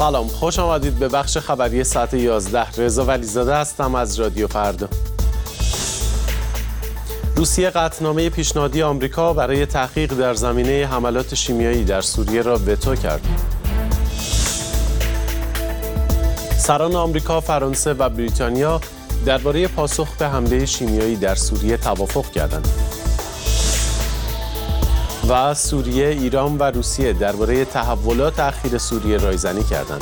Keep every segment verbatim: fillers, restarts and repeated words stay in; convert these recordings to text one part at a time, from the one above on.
سلام، خوش آمدید به بخش خبری ساعت یازده. رضا ولیزاده هستم از رادیو فردا. روسیه قطعنامه پیشنهادی آمریکا برای تحقیق در زمینه حملات شیمیایی در سوریه را وتو کرد. سران آمریکا، فرانسه و بریتانیا درباره پاسخ به حمله شیمیایی در سوریه توافق کردند. و سوریه، ایران و روسیه درباره تحولات اخیر سوریه رایزنی کردند.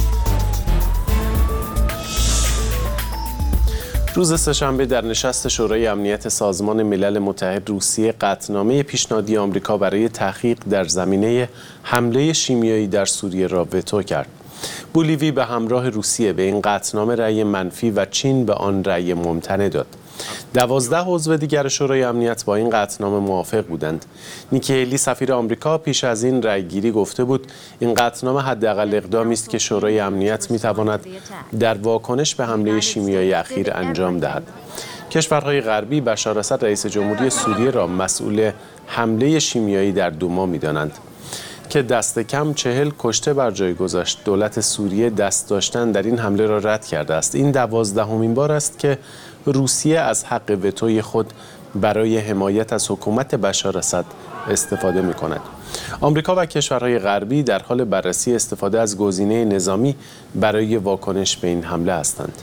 روز سه‌شنبه در نشست شورای امنیت سازمان ملل متحد روسیه قطعنامه پیشنهادی آمریکا برای تحقیق در زمینه حمله شیمیایی در سوریه را وتو کرد. بولیوی به همراه روسیه به این قطعنامه رأی منفی و چین به آن رأی ممتنع داد. دوازده عضو دیگر شورای امنیت با این قطعنامه موافق بودند. نیکی هیلی سفیر آمریکا پیش از این رأیگیری گفته بود این قطعنامه حداقل اقدامی است که شورای امنیت می‌تواند در واکنش به حمله شیمیایی اخیر انجام دهد. کشورهای غربی بشار اسد رئیس جمهوری سوریه را مسئول حمله شیمیایی در دوما می‌دانند که دست کم چهل کشته بر جای گذاشت. دولت سوریه دست داشتن در این حمله را رد کرده است. این دوازدهمین بار است که روسیه از حق وتوی خود برای حمایت از حکومت بشار اسد استفاده می کند. آمریکا و کشورهای غربی در حال بررسی استفاده از گزینه نظامی برای واکنش به این حمله هستند.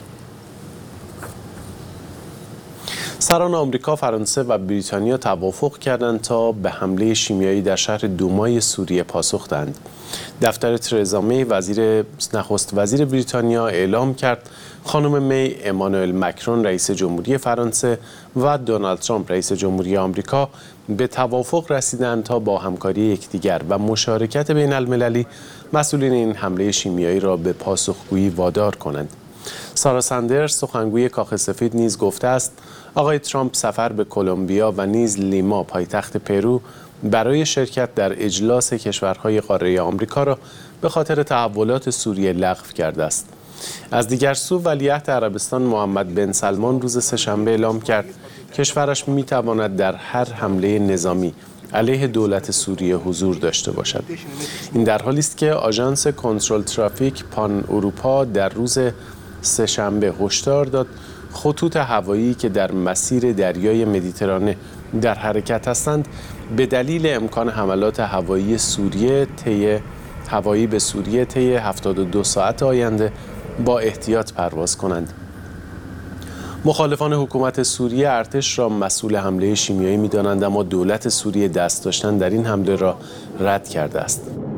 سران آمریکا، فرانسه و بریتانیا توافق کردند تا به حمله شیمیایی در شهر دومای سوریه پاسخ دهند. دفتر ترزا می، وزیر نخست وزیر بریتانیا، اعلام کرد خانم می، امانوئل مکرون رئیس جمهوری فرانسه و دونالد ترامپ رئیس جمهوری آمریکا به توافق رسیدند تا با همکاری یکدیگر و مشارکت بین المللی مسئولین این حمله شیمیایی را به پاسخگویی وادار کنند. سارا سندرز، سخنگوی کاخ سفید، نیز گفته است آقای ترامپ سفر به کلمبیا و نیز لیما، پایتخت پرو، برای شرکت در اجلاس کشورهای قاره آمریکا را به خاطر تحولات سوریه لغو کرده است. از دیگر سو، ولیعهد عربستان محمد بن سلمان روز سه‌شنبه اعلام کرد کشورش می‌تواند در هر حمله نظامی علیه دولت سوریه حضور داشته باشد. این در حالی است که آژانس کنترل ترافیک پان اروپا در روز سه‌شنبه هشدار داد خطوط هوایی که در مسیر دریای مدیترانه در حرکت هستند به دلیل امکان حملات هوایی سوریه طی هوایی به سوریه طی هفتاد و دو ساعت آینده با احتیاط پرواز کنند. مخالفان حکومت سوریه ارتش را مسئول حمله شیمیایی می‌دانند، اما دولت سوریه دست داشتن در این حمله را رد کرده است.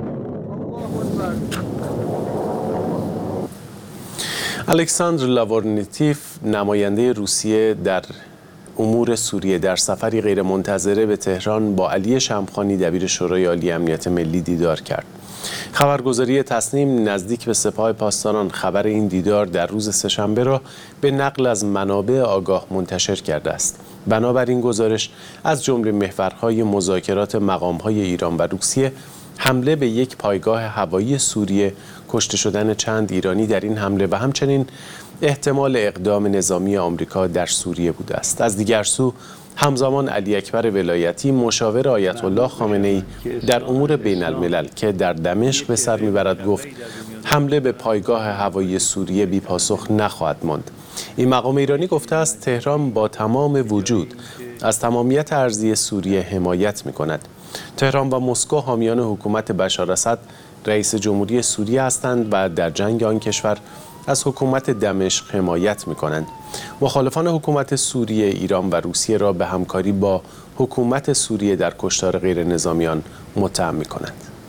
الکساندر لاورنتیف، نماینده روسیه در امور سوریه، در سفری غیرمنتظره به تهران با علی شمخانی دبیر شورای عالی امنیت ملی دیدار کرد. خبرگزاری تصنیم نزدیک به سپاه پاسداران خبر این دیدار در روز سه‌شنبه را به نقل از منابع آگاه منتشر کرده است. بنابر این گزارش، از جمله محورهای مذاکرات مقام‌های ایران و روسیه حمله به یک پایگاه هوایی سوریه، کشته شدن چند ایرانی در این حمله و همچنین احتمال اقدام نظامی آمریکا در سوریه بوده است. از دیگر سو، همزمان علی اکبر ولایتی، مشاور آیت الله خامنه‌ای در امور بین الملل که در دمشق به سر میبرد، گفت حمله به پایگاه هوایی سوریه بی پاسخ نخواهد ماند. این مقام ایرانی گفته است تهران با تمام وجود از تمامیت ارضی سوریه حمایت می‌کند. تهران و مسکو حامیان حکومت بشار اسد رئیس جمهوری سوریه هستند و در جنگ آن کشور از حکومت دمشق حمایت می‌کنند. مخالفان حکومت سوریه، ایران و روسیه را به همکاری با حکومت سوریه در کشتار غیر نظامیان متهم می‌کنند.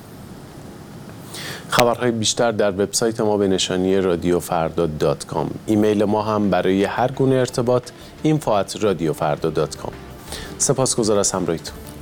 خبرهای بیشتر در وبسایت ما به نشانی رادیو فردا دات کام. ایمیل ما هم برای هر گونه ارتباط اینفو ات رادیو فردا دات کام. سپاسگزار از همراهیتون.